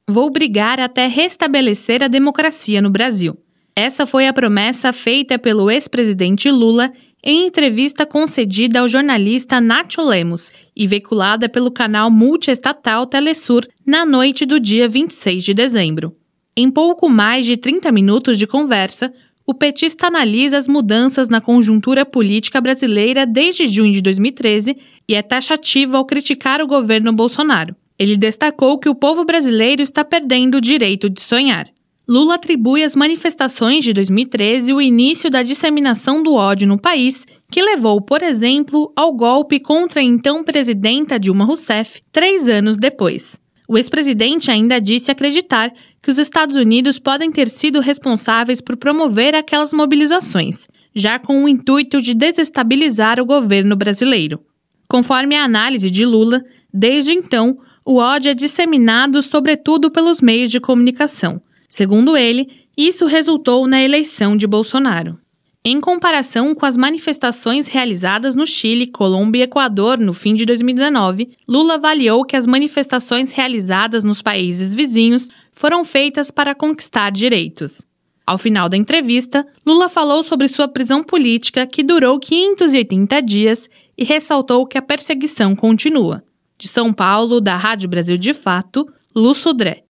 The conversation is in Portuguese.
"Vou brigar até restabelecer a democracia no Brasil." Essa foi a promessa feita pelo ex-presidente Lula em entrevista concedida ao jornalista Nacho Lemos e veiculada pelo canal multiestatal Telesur na noite do dia 26 de dezembro. Em pouco mais de 30 minutos de conversa, o petista analisa as mudanças na conjuntura política brasileira desde junho de 2013 e é taxativo ao criticar o governo Bolsonaro. Ele destacou que o povo brasileiro está perdendo o direito de sonhar. Lula atribui às manifestações de 2013 o início da disseminação do ódio no país, que levou, por exemplo, ao golpe contra a então presidenta Dilma Rousseff 3 anos depois. O ex-presidente ainda disse acreditar que os Estados Unidos podem ter sido responsáveis por promover aquelas mobilizações, já com o intuito de desestabilizar o governo brasileiro. Conforme a análise de Lula, desde então, o ódio é disseminado sobretudo pelos meios de comunicação. Segundo ele, isso resultou na eleição de Bolsonaro. Em comparação com as manifestações realizadas no Chile, Colômbia e Equador no fim de 2019, Lula avaliou que as manifestações realizadas nos países vizinhos foram feitas para conquistar direitos. Ao final da entrevista, Lula falou sobre sua prisão política, que durou 580 dias, e ressaltou que a perseguição continua. De São Paulo, da Rádio Brasil de Fato, Lu Sodré.